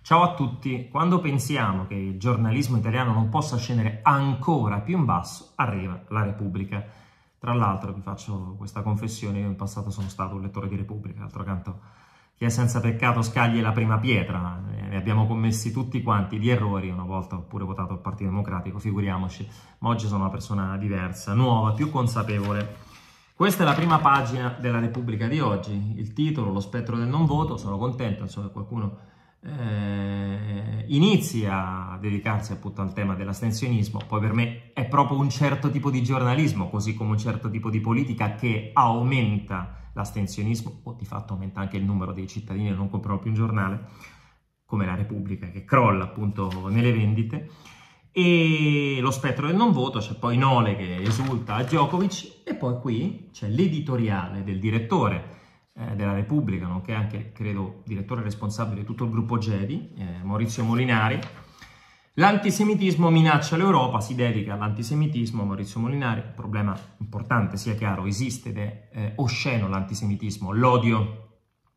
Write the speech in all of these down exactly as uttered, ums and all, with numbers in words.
Ciao a tutti, quando pensiamo che il giornalismo italiano non possa scendere ancora più in basso, arriva la Repubblica. Tra l'altro vi faccio questa confessione, io in passato sono stato un lettore di Repubblica, d'altro canto chi è senza peccato scagli la prima pietra, ne abbiamo commessi tutti quanti di errori, una volta ho pure votato il Partito Democratico, figuriamoci, ma oggi sono una persona diversa, nuova, più consapevole. Questa è la prima pagina della Repubblica di oggi, il titolo, lo spettro del non voto, sono contento, insomma, che qualcuno eh, inizi a dedicarsi appunto al tema dell'astensionismo. Poi per me è proprio un certo tipo di giornalismo, così come un certo tipo di politica che aumenta l'astensionismo, o di fatto aumenta anche il numero dei cittadini che non comprano più un giornale, come la Repubblica, che crolla appunto nelle vendite. E lo spettro del non voto, c'è poi Nole che esulta a Djokovic, e poi qui c'è l'editoriale del direttore eh, della Repubblica, nonché anche, credo, direttore responsabile di tutto il gruppo Gedi, eh, Maurizio Molinari. L'antisemitismo minaccia l'Europa, si dedica all'antisemitismo Maurizio Molinari, un problema importante, sia chiaro, esiste ed è eh, osceno l'antisemitismo, l'odio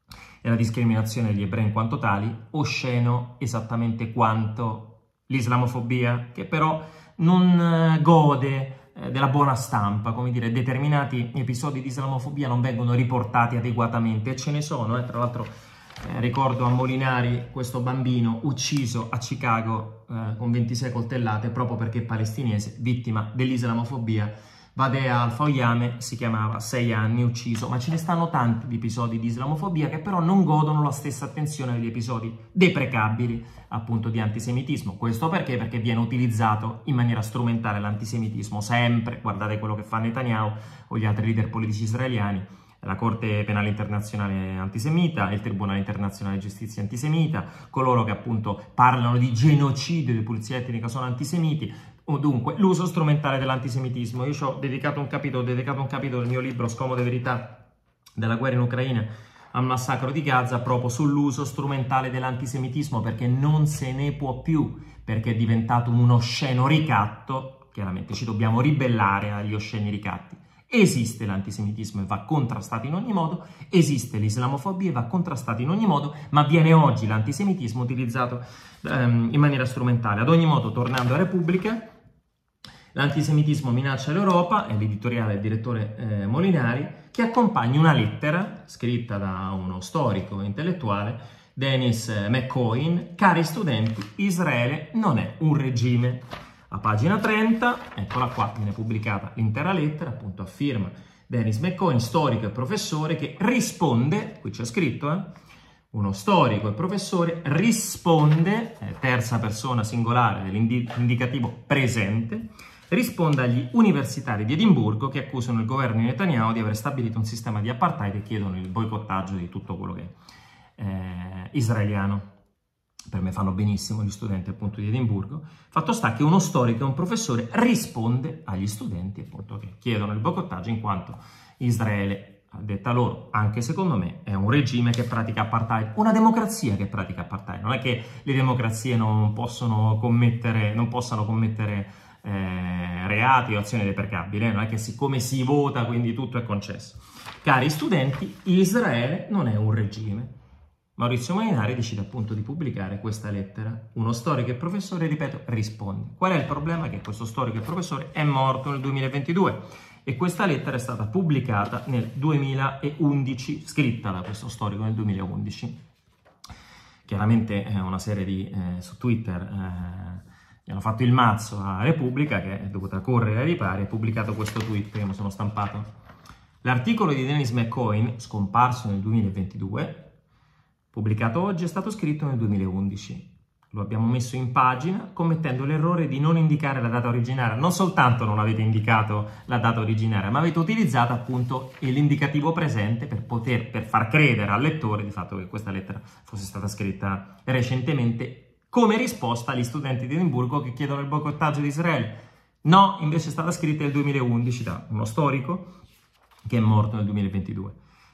e la discriminazione degli ebrei in quanto tali, osceno esattamente quanto l'islamofobia, che però non eh, gode eh, della buona stampa, come dire, determinati episodi di islamofobia non vengono riportati adeguatamente, e ce ne sono, eh, tra l'altro eh, ricordo a Molinari questo bambino ucciso a Chicago eh, con ventisei coltellate proprio perché è palestinese, vittima dell'islamofobia. Vadea Al-Fayame si chiamava, sei anni, ucciso, ma ce ne stanno tanti di episodi di islamofobia che però non godono la stessa attenzione degli episodi deprecabili appunto di antisemitismo. Questo perché? Perché viene utilizzato in maniera strumentale l'antisemitismo, sempre, guardate quello che fa Netanyahu o gli altri leader politici israeliani, la Corte Penale Internazionale antisemita, il Tribunale Internazionale di Giustizia antisemita, coloro che appunto parlano di genocidio, di pulizia etnica sono antisemiti. O dunque, l'uso strumentale dell'antisemitismo. Io ci ho dedicato un capitolo, ho dedicato un capitolo del mio libro Scomode verità della guerra in Ucraina al massacro di Gaza proprio sull'uso strumentale dell'antisemitismo, perché non se ne può più, perché è diventato un osceno ricatto. Chiaramente ci dobbiamo ribellare agli osceni ricatti. Esiste l'antisemitismo e va contrastato in ogni modo, esiste l'islamofobia e va contrastato in ogni modo, ma viene oggi l'antisemitismo utilizzato ehm, in maniera strumentale. Ad ogni modo, tornando a Repubblica, l'antisemitismo minaccia l'Europa, è l'editoriale del direttore eh, Molinari, che accompagna una lettera scritta da uno storico e intellettuale, Dennis McCoy: cari studenti, Israele non è un regime. A pagina trenta, eccola qua, viene pubblicata l'intera lettera, appunto a firma Dennis McCoy, storico e professore, che risponde, qui c'è scritto, eh, uno storico e professore risponde, eh, terza persona singolare dell'indicativo presente, risponde agli universitari di Edimburgo che accusano il governo di Netanyahu di aver stabilito un sistema di apartheid e chiedono il boicottaggio di tutto quello che è eh, israeliano. Per me fanno benissimo gli studenti appunto di Edimburgo. Fatto sta che uno storico e un professore risponde agli studenti appunto che chiedono il boicottaggio in quanto Israele, a detta loro, anche secondo me, è un regime che pratica apartheid, una democrazia che pratica apartheid. Non è che le democrazie non possono commettere, non possano commettere eh, reati o azioni deprecabili, eh? Non è che siccome si vota quindi tutto è concesso. Cari studenti, Israele non è un regime. Maurizio Molinari decide appunto di pubblicare questa lettera. Uno storico e professore, ripeto, risponde. Qual è il problema? Che questo storico e professore è morto nel duemilaventidue e questa lettera è stata pubblicata nel duemilaundici, scritta da questo storico nel duemilaundici. Chiaramente è una serie di, eh, su Twitter, eh, gli hanno fatto il mazzo a Repubblica, che è dovuta correre ai ripari, e ha pubblicato questo tweet che mi sono stampato. L'articolo di Dennis McCoy, scomparso nel duemilaventidue, pubblicato oggi, è stato scritto nel duemilaundici. Lo abbiamo messo in pagina commettendo l'errore di non indicare la data originaria. Non soltanto non avete indicato la data originaria, ma avete utilizzato appunto l'indicativo presente per poter, per far credere al lettore di fatto che questa lettera fosse stata scritta recentemente come risposta agli studenti di Edimburgo che chiedono il boicottaggio di Israele. No, invece è stata scritta nel duemilaundici da uno storico che è morto nel duemilaventidue.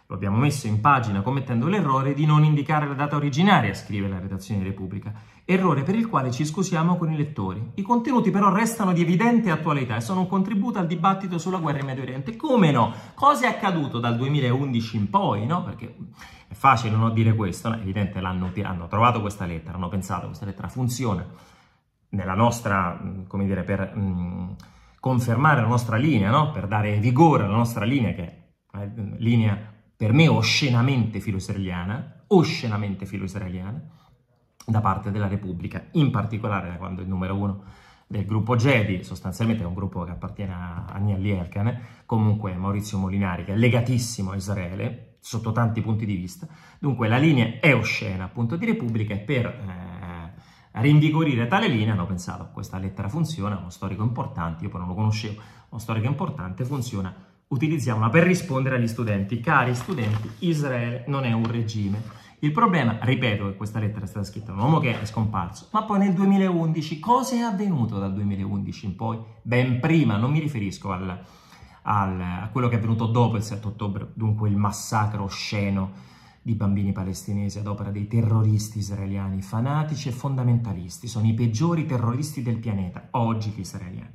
Lo abbiamo messo in pagina commettendo l'errore di non indicare la data originaria, scrive la redazione di Repubblica. Errore per il quale ci scusiamo con i lettori. I contenuti però restano di evidente attualità e sono un contributo al dibattito sulla guerra in Medio Oriente. Come no? Cosa è accaduto dal duemilaundici in poi, no? Perché è facile non dire questo, no? È evidente, l'hanno, hanno trovato questa lettera, hanno pensato che questa lettera funziona nella nostra, come dire, per mh, confermare la nostra linea, no? Per dare vigore alla nostra linea, che è eh, linea per me oscenamente filo-israeliana, oscenamente filo-israeliana, da parte della Repubblica, in particolare da quando il numero uno del gruppo Gedi, sostanzialmente è un gruppo che appartiene a Agnelli Elkan, comunque Maurizio Molinari, che è legatissimo a Israele, sotto tanti punti di vista. Dunque la linea è oscena, appunto, di Repubblica, e per eh, rinvigorire tale linea hanno pensato: questa lettera funziona, uno storico importante, io poi non lo conoscevo, uno storico importante, funziona, utilizziamola per rispondere agli studenti. Cari studenti, Israele non è un regime. Il problema, ripeto, che questa lettera è stata scritta da un uomo che è scomparso, ma poi nel duemilaundici, cosa è avvenuto dal duemilaundici in poi? Ben prima, non mi riferisco al, al, a quello che è avvenuto dopo il sette ottobre, dunque il massacro osceno di bambini palestinesi ad opera dei terroristi israeliani, fanatici e fondamentalisti. Sono i peggiori terroristi del pianeta, oggi gli israeliani.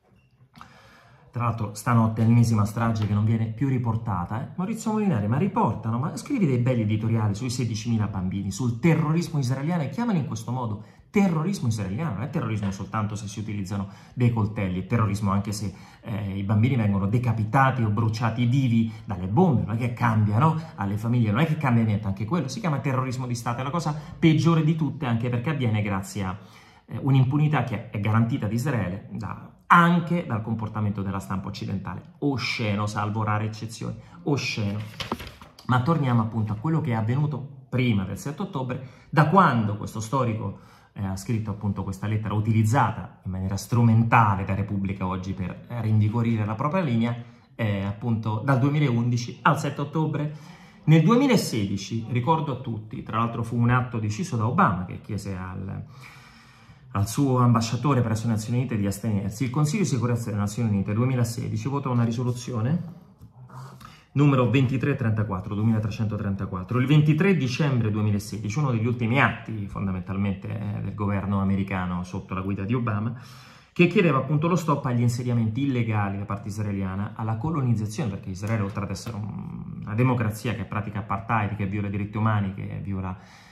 Tra l'altro stanotte è l'ennesima strage che non viene più riportata. Eh? Maurizio Molinari, ma riportano, ma scrivi dei belli editoriali sui sedicimila bambini, sul terrorismo israeliano, e chiamali in questo modo terrorismo israeliano. Non è terrorismo soltanto se si utilizzano dei coltelli, è terrorismo anche se eh, i bambini vengono decapitati o bruciati vivi dalle bombe. Non è che cambia, no? Alle famiglie non è che cambia niente, anche quello si chiama terrorismo di Stato, è la cosa peggiore di tutte, anche perché avviene grazie a eh, un'impunità che è garantita ad Israele da anche dal comportamento della stampa occidentale. Osceno, salvo rare eccezioni, osceno. Ma torniamo appunto a quello che è avvenuto prima del sette ottobre, da quando questo storico eh, ha scritto appunto questa lettera, utilizzata in maniera strumentale da Repubblica oggi per rinvigorire la propria linea, eh, appunto dal duemilaundici al sette ottobre. Nel duemilasedici, ricordo a tutti, tra l'altro fu un atto deciso da Obama, che chiese al... al suo ambasciatore presso le Nazioni Unite di astenersi, il Consiglio di Sicurezza delle Nazioni Unite duemilasedici votò una risoluzione numero ventitré-trentaquattro, duemilatrecentotrentaquattro, il ventitré dicembre duemilasedici, uno degli ultimi atti fondamentalmente eh, del governo americano sotto la guida di Obama, che chiedeva appunto lo stop agli insediamenti illegali da parte israeliana, alla colonizzazione, perché Israele, oltre ad essere un, una democrazia che pratica apartheid, che viola i diritti umani, che viola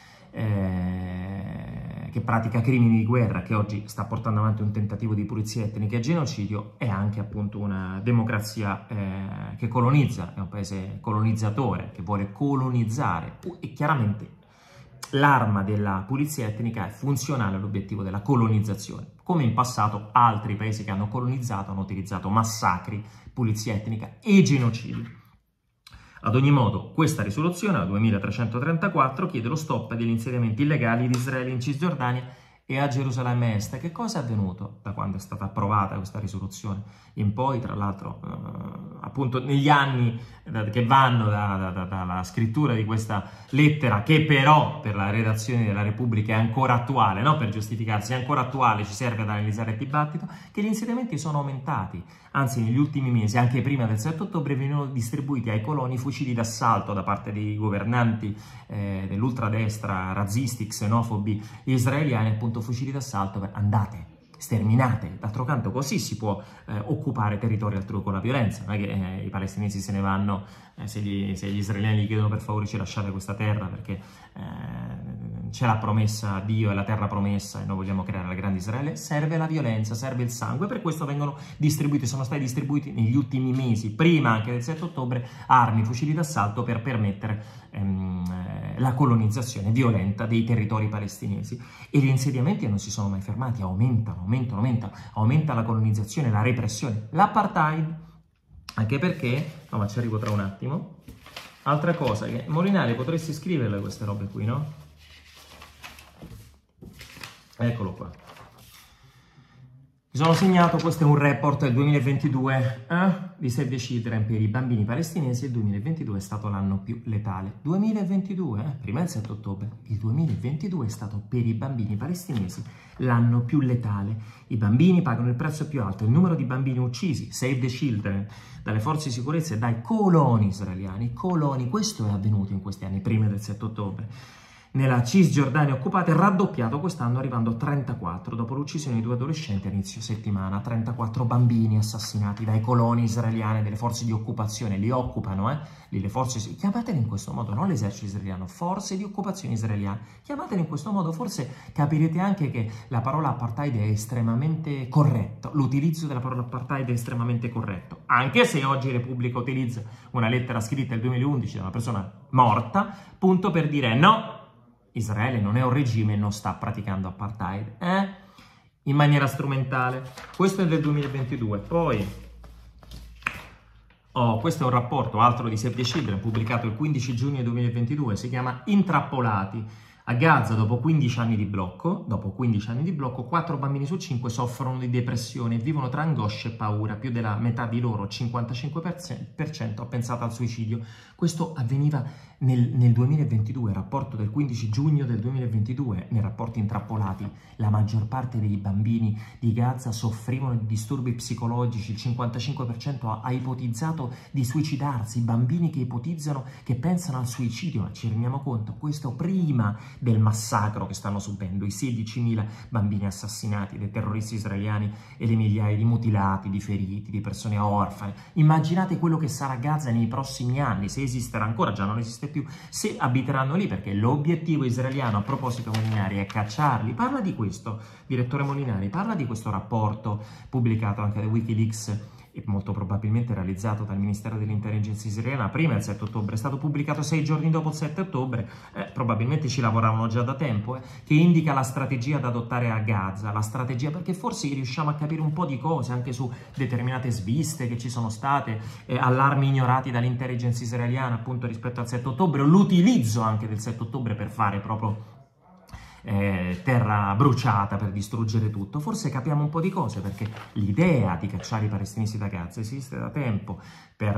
Eh, che pratica crimini di guerra, che oggi sta portando avanti un tentativo di pulizia etnica e genocidio, è anche appunto una democrazia eh, che colonizza, è un paese colonizzatore, che vuole colonizzare, e chiaramente l'arma della pulizia etnica è funzionale all'obiettivo della colonizzazione. Come in passato altri paesi che hanno colonizzato hanno utilizzato massacri, pulizia etnica e genocidi. Ad ogni modo, questa risoluzione, la duemilatrecentotrentaquattro, chiede lo stop degli insediamenti illegali di Israele in Cisgiordania e a Gerusalemme Est. Che cosa è avvenuto da quando è stata approvata questa risoluzione in poi? Tra l'altro, eh, appunto negli anni eh, che vanno da, da, dalla scrittura di questa lettera, che però per la redazione della Repubblica è ancora attuale, no? Per giustificarsi, è ancora attuale, ci serve ad analizzare il dibattito, che gli insediamenti sono aumentati. Anzi, negli ultimi mesi, anche prima del sette ottobre, venivano distribuiti ai coloni fucili d'assalto da parte dei governanti eh, dell'ultradestra, razzisti, xenofobi israeliani, appunto fucili d'assalto per andate, sterminate. D'altro canto così si può eh, occupare territori altrui con la violenza, non è che eh, i palestinesi se ne vanno eh, se, gli, se gli israeliani gli chiedono per favore ci lasciate questa terra perché eh, c'è la promessa, Dio è la terra promessa e noi vogliamo creare la grande Israele. Serve la violenza, serve il sangue, per questo vengono distribuiti, sono stati distribuiti negli ultimi mesi, prima anche del sette ottobre, armi, fucili d'assalto per permettere ehm, la colonizzazione violenta dei territori palestinesi. E gli insediamenti non si sono mai fermati, aumentano, aumentano, aumentano, aumenta la colonizzazione, la repressione, l'apartheid, anche perché, no ma ci arrivo tra un attimo, altra cosa, che Molinari potresti scriverle queste robe qui, no? Eccolo qua. Mi sono segnato, questo è un report del duemilaventidue eh? di Save the Children per i bambini palestinesi. Il duemilaventidue è stato l'anno più letale. duemilaventidue, eh? prima del sette ottobre, il duemilaventidue è stato per i bambini palestinesi l'anno più letale. I bambini pagano il prezzo più alto, il numero di bambini uccisi, Save the Children, dalle forze di sicurezza e dai coloni israeliani. Coloni, questo è avvenuto in questi anni, prima del sette ottobre. Nella Cisgiordania occupata è raddoppiato quest'anno, arrivando a trentaquattro, dopo l'uccisione di due adolescenti a inizio settimana. trentaquattro bambini assassinati dai coloni israeliani, delle forze di occupazione. Li occupano, eh? Lì le forze, chiamatele in questo modo, non l'esercito israeliano, forze di occupazione israeliane. Chiamatele in questo modo, forse capirete anche che la parola apartheid è estremamente corretta. L'utilizzo della parola apartheid è estremamente corretto. Anche se oggi Repubblica utilizza una lettera scritta nel duemilaundici da una persona morta, punto per dire no, Israele non è un regime e non sta praticando apartheid, eh? In maniera strumentale. Questo è del duemilaventidue. Poi, oh, questo è un rapporto, altro di Save the Children, pubblicato il quindici giugno duemilaventidue, si chiama Intrappolati. A Gaza, dopo quindici anni di blocco, dopo quindici anni di blocco, quattro bambini su cinque soffrono di depressione e vivono tra angoscia e paura. Più della metà di loro, cinquantacinque per cento, ha pensato al suicidio. Questo avveniva nel, nel duemilaventidue, rapporto del quindici giugno del duemilaventidue, nei rapporti Intrappolati. La maggior parte dei bambini di Gaza soffrivano di disturbi psicologici, il cinquantacinque per cento ha, ha ipotizzato di suicidarsi. Bambini che ipotizzano, che pensano al suicidio, ma ci rendiamo conto, questo prima del massacro che stanno subendo, i sedicimila bambini assassinati dai terroristi israeliani e le migliaia di mutilati, di feriti, di persone orfane. Immaginate quello che sarà Gaza nei prossimi anni, se esisterà ancora, già non esiste più, se abiteranno lì, perché l'obiettivo israeliano, a proposito Molinari, è cacciarli. Parla di questo, direttore Molinari, parla di questo rapporto pubblicato anche da Wikileaks e molto probabilmente realizzato dal Ministero dell'Intelligence israeliana prima del sette ottobre, è stato pubblicato sei giorni dopo il sette ottobre, eh, probabilmente ci lavoravano già da tempo, eh, che indica la strategia da adottare a Gaza, la strategia, perché forse riusciamo a capire un po' di cose anche su determinate sviste che ci sono state, eh, allarmi ignorati dall'intelligence israeliana appunto rispetto al sette ottobre, l'utilizzo anche del sette ottobre per fare proprio Eh, terra bruciata, per distruggere tutto. Forse capiamo un po' di cose, perché l'idea di cacciare i palestinesi da Gaza esiste da tempo per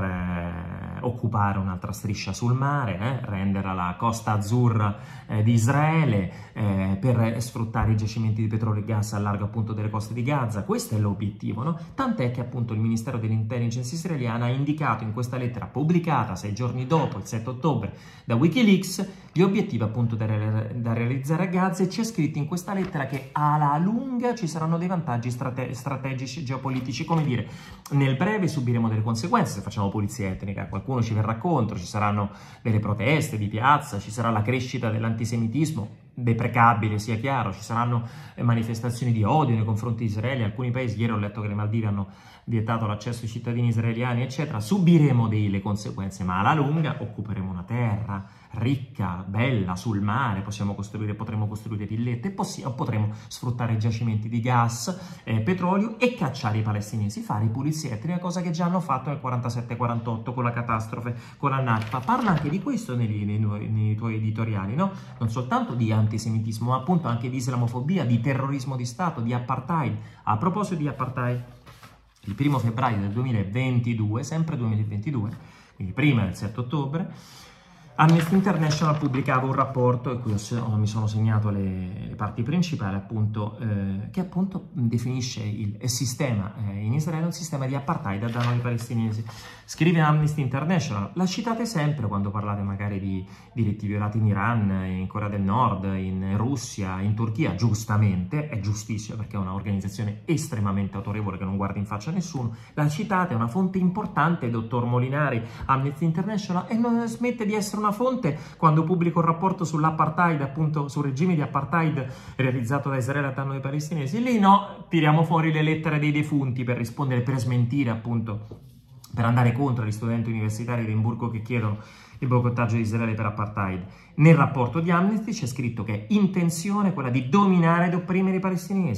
eh, occupare un'altra striscia sul mare, eh, renderla la costa azzurra eh, di Israele, eh, per sfruttare i giacimenti di petrolio e gas a largo appunto delle coste di Gaza. Questo è l'obiettivo, no? Tant'è che appunto il Ministero dell'Intelligence israeliana ha indicato in questa lettera pubblicata sei giorni dopo il sette ottobre da Wikileaks gli obiettivi appunto da, re da realizzare a Gaza, e c'è scritto in questa lettera che alla lunga ci saranno dei vantaggi strate strategici geopolitici, come dire, nel breve subiremo delle conseguenze se facciamo pulizia etnica, qualcuno ci verrà contro, ci saranno delle proteste di piazza, ci sarà la crescita dell'antisemitismo, deprecabile sia chiaro, ci saranno manifestazioni di odio nei confronti di Israele, alcuni paesi, ieri ho letto che le Maldive hanno vietato l'accesso ai cittadini israeliani, eccetera, subiremo delle conseguenze, ma alla lunga occuperemo una terra ricca, bella, sul mare, possiamo costruire, potremo costruire villette, e potremo sfruttare giacimenti di gas, eh, petrolio e cacciare i palestinesi, fare pulizia etnica, cosa che già hanno fatto nel quarantasette quarantotto con la catastrofe, con la Nakba. Parla anche di questo nei, nei, nei tuoi editoriali, no? Non soltanto di antisemitismo, ma appunto anche di islamofobia, di terrorismo di Stato, di apartheid. A proposito di apartheid, il primo febbraio del duemilaventidue, sempre duemilaventidue, quindi prima del sette ottobre, Amnesty International pubblicava un rapporto, e qui ho, mi sono segnato le, le parti principali, appunto, eh, che appunto definisce il, il sistema eh, in Israele un sistema di apartheid a danno dei palestinesi. Scrive Amnesty International, la citate sempre quando parlate magari di diritti violati in Iran, in Corea del Nord, in Russia, in Turchia, giustamente, è giustissimo perché è un'organizzazione estremamente autorevole che non guarda in faccia a nessuno, la citate, è una fonte importante, dottor Molinari, Amnesty International, e non smette di essere una fonte quando pubblico un rapporto sull'apartheid, appunto sul regime di apartheid realizzato da Israele a danno dei palestinesi. Lì no, tiriamo fuori le lettere dei defunti per rispondere, per smentire appunto, per andare contro gli studenti universitari di Edimburgo che chiedono il boicottaggio di Israele per apartheid. Nel rapporto di Amnesty c'è scritto che è intenzione quella di dominare ed opprimere i palestinesi.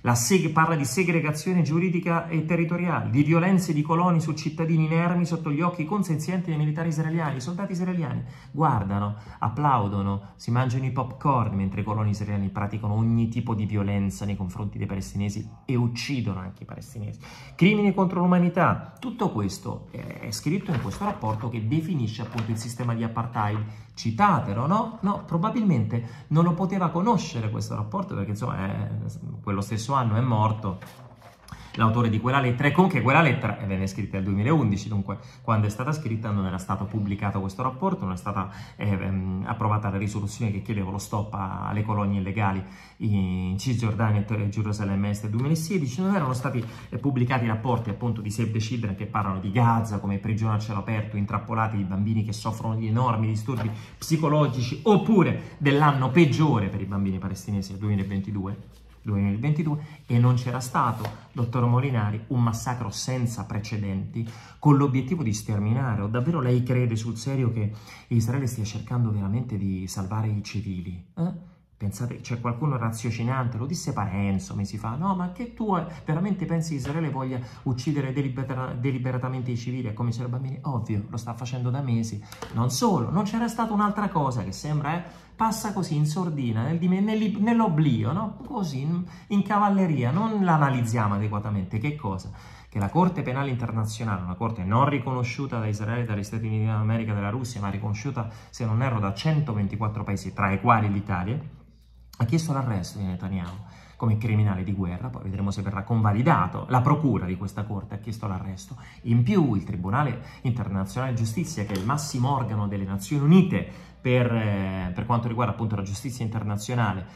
La seg- parla di segregazione giuridica e territoriale, di violenze di coloni su cittadini inermi sotto gli occhi consenzienti dei militari israeliani. I soldati israeliani guardano, applaudono, si mangiano i popcorn mentre i coloni israeliani praticano ogni tipo di violenza nei confronti dei palestinesi e uccidono anche i palestinesi. Crimini contro l'umanità. Tutto questo è scritto in questo rapporto che definisce appunto il sistema di apartheid. Citatelo, no? No, probabilmente non lo poteva conoscere questo rapporto perché insomma è, quello stesso anno è morto l'autore di quella lettera, e comunque quella lettera venne scritta nel duemilaundici, dunque quando è stata scritta non era stato pubblicato questo rapporto, non è stata eh, ehm, approvata la risoluzione che chiedeva lo stop a, alle colonie illegali in Cisgiordania e Gerusalemme Est nel duemilasedici, non erano stati eh, pubblicati rapporti appunto di Save the Children che parlano di Gaza come prigione a cielo aperto, intrappolati di bambini che soffrono di enormi disturbi psicologici, oppure dell'anno peggiore per i bambini palestinesi nel duemilaventidue. duemilaventidue e non c'era stato, dottor Molinari, un massacro senza precedenti con l'obiettivo di sterminare. O davvero lei crede sul serio che Israele stia cercando veramente di salvare i civili? Eh? Pensate, c'è qualcuno raziocinante, lo disse Parenzo mesi fa, no, ma che tu veramente pensi che Israele voglia uccidere delibera- deliberatamente i civili a cominciare i bambini? Ovvio, lo sta facendo da mesi. Non solo, non c'era stata un'altra cosa che sembra, eh, passa così in sordina, nel, nel, nell'oblio, no? Così, in, in cavalleria, non l'analizziamo adeguatamente. Che cosa? Che la Corte Penale Internazionale, una corte non riconosciuta da Israele, dagli Stati Uniti d'America, dalla Russia, ma riconosciuta, se non erro, da centoventiquattro paesi, tra i quali l'Italia, ha chiesto l'arresto di Netanyahu come criminale di guerra, poi vedremo se verrà convalidato. La procura di questa corte ha chiesto l'arresto. In più il Tribunale Internazionale di Giustizia, che è il massimo organo delle Nazioni Unite per, eh, per quanto riguarda appunto la giustizia internazionale,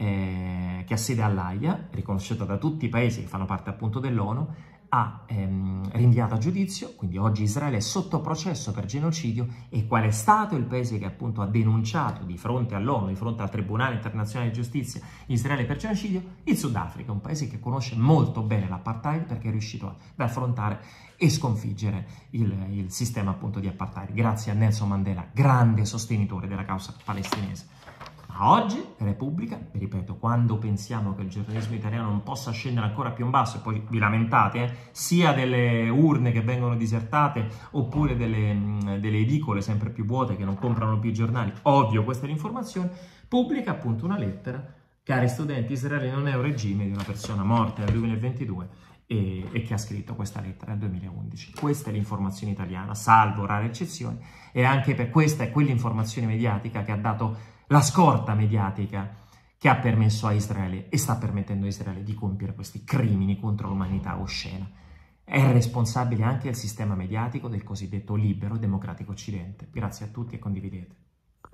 eh, che ha sede all'Aia, riconosciuta da tutti i paesi che fanno parte appunto dell'ONU, ha ehm, rinviato a giudizio, quindi oggi Israele è sotto processo per genocidio. E qual è stato il paese che appunto ha denunciato di fronte all'ONU, di fronte al Tribunale Internazionale di Giustizia, Israele per genocidio? Il Sudafrica, un paese che conosce molto bene l'apartheid perché è riuscito ad affrontare e sconfiggere il, il sistema appunto di apartheid, grazie a Nelson Mandela, grande sostenitore della causa palestinese. Ma oggi Repubblica, vi ripeto, quando pensiamo che il giornalismo italiano non possa scendere ancora più in basso, e poi vi lamentate, eh, sia delle urne che vengono disertate, oppure delle, mh, delle edicole sempre più vuote che non comprano più i giornali, ovvio questa è l'informazione, pubblica appunto una lettera: cari studenti, Israele non è un regime, di una persona morta nel duemilaventidue e, e che ha scritto questa lettera nel duemilaundici. Questa è l'informazione italiana, salvo rare eccezioni, e anche per questa è quell'informazione mediatica che ha dato la scorta mediatica che ha permesso a Israele e sta permettendo a Israele di compiere questi crimini contro l'umanità oscena. È responsabile anche il sistema mediatico del cosiddetto libero democratico occidente. Grazie a tutti e condividete.